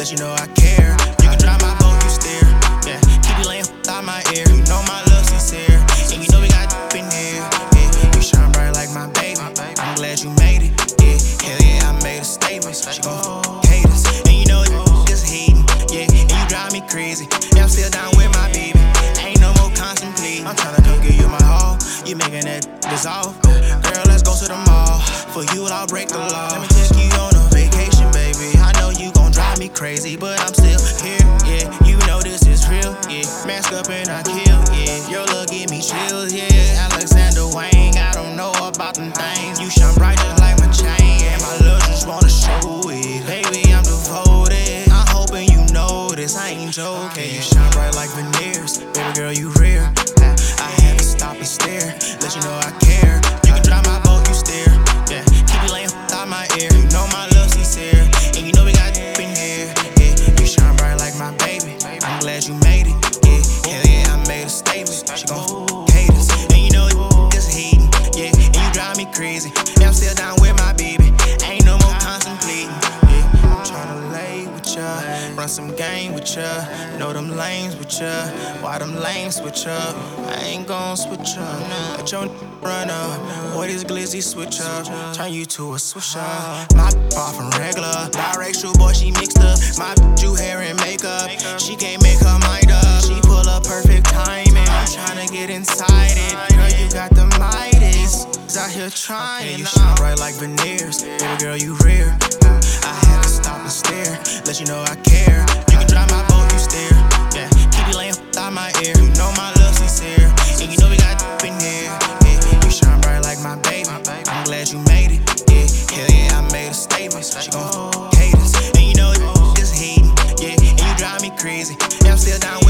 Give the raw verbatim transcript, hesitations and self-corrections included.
let you know I care. You can drive my boat, you steer. Yeah, keep you laying out my ear. You know my love sincere, and you know we got in here. Yeah, you shine bright like my baby. I'm glad you made it. Yeah, hell yeah, I made a statement. She gon' f hate us, and you know it just hating. Yeah, and you drive me crazy. Yeah, I'm still down with my baby. Ain't no more contemplating. I'm tryna come give you my all. You making that dissolve. Girl, let's go to the mall. For you, I'll break the law. Let me take you on a vacation, baby. I know you gon' drive me crazy, but I'm still here. Yeah, you know this is real. Yeah, mask up and I kill. Yeah, your look give me chills. Yeah, Alexander Wang. I don't know about them things. You shine bright just like my chain. And my love just wanna show it. Baby, I'm devoted. I'm hoping you know this. I ain't joking. You shine bright like veneers. Baby girl, you rare. I had to stop and stare, let you know I care. You can drive my boat, you steer. Yeah, keep you laying out my ear. You know my love sincere, and you know we got in here. Yeah, you shine bright like my baby. I'm glad you made it. Yeah, hell yeah, I made a statement. She gon' hate us, and you know it just hating. Yeah, and you drive me crazy. Yeah, I'm still down with my baby. Ain't no more contemplating. Yeah, I'm tryna lay with ya, run some game with ya. Know them lanes with ya. Why them lanes switch up? I ain't gon' switch up. Let your run up. Boy, this glizzy switch up. Turn you to a switch up. My far from regular. Biracial boy, she mixed up. My you hair and makeup. She can't make her mind up. She pull up perfect timing. I'm tryna get inside it. Girl, you got the Midas. Out here trying. Okay, you shine bright like veneers. Baby girl, you rare. I had to stop and stare. Let you know I care. You can drive my boat, you steer. Yeah, keep you laying out my ear. You know my love sincere, and you know we got in here. Yeah, you shine bright like my baby. I'm glad you made it. Yeah, hell yeah, I made a statement. She gon' hate us, and you know it just hating. Yeah, and you drive me crazy. Yeah, I'm still down with